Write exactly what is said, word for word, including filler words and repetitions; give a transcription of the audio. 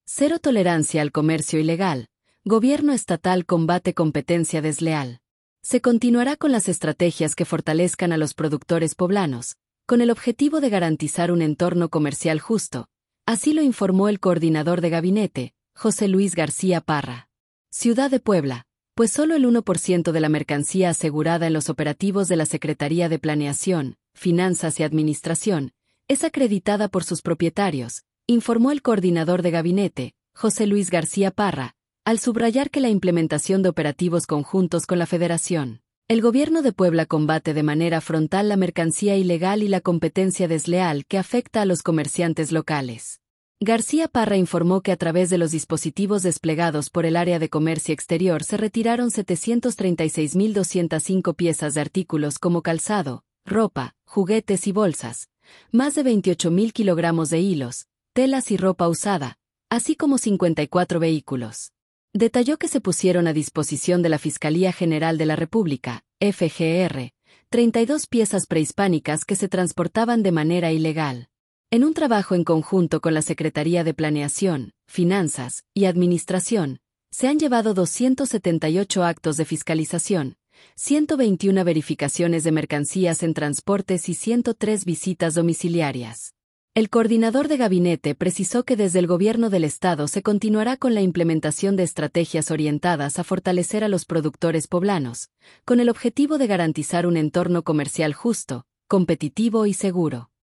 Cero tolerancia al comercio ilegal. Gobierno estatal combate competencia desleal. Se continuará con las estrategias que fortalezcan a los productores poblanos, con el objetivo de garantizar un entorno comercial justo. Así lo informó el coordinador de gabinete, José Luis García Parra. Ciudad de Puebla, pues solo el uno por ciento de la mercancía asegurada en los operativos de la Secretaría de Planeación, Finanzas y Administración es acreditada por sus propietarios, informó el coordinador de gabinete, José Luis García Parra, al subrayar que la implementación de operativos conjuntos con la Federación. El gobierno de Puebla combate de manera frontal la mercancía ilegal y la competencia desleal que afecta a los comerciantes locales. García Parra informó que a través de los dispositivos desplegados por el área de comercio exterior se retiraron setecientos treinta y seis mil doscientas cinco piezas de artículos como calzado, ropa, juguetes y bolsas, más de veintiocho mil kilogramos de hilos, telas y ropa usada, así como cincuenta y cuatro vehículos. Detalló que se pusieron a disposición de la Fiscalía General de la República, F G R, treinta y dos piezas prehispánicas que se transportaban de manera ilegal. En un trabajo en conjunto con la Secretaría de Planeación, Finanzas y Administración, se han llevado doscientos setenta y ocho actos de fiscalización, ciento veintiuna verificaciones de mercancías en transportes y ciento tres visitas domiciliarias. El coordinador de gabinete precisó que desde el gobierno del Estado se continuará con la implementación de estrategias orientadas a fortalecer a los productores poblanos, con el objetivo de garantizar un entorno comercial justo, competitivo y seguro.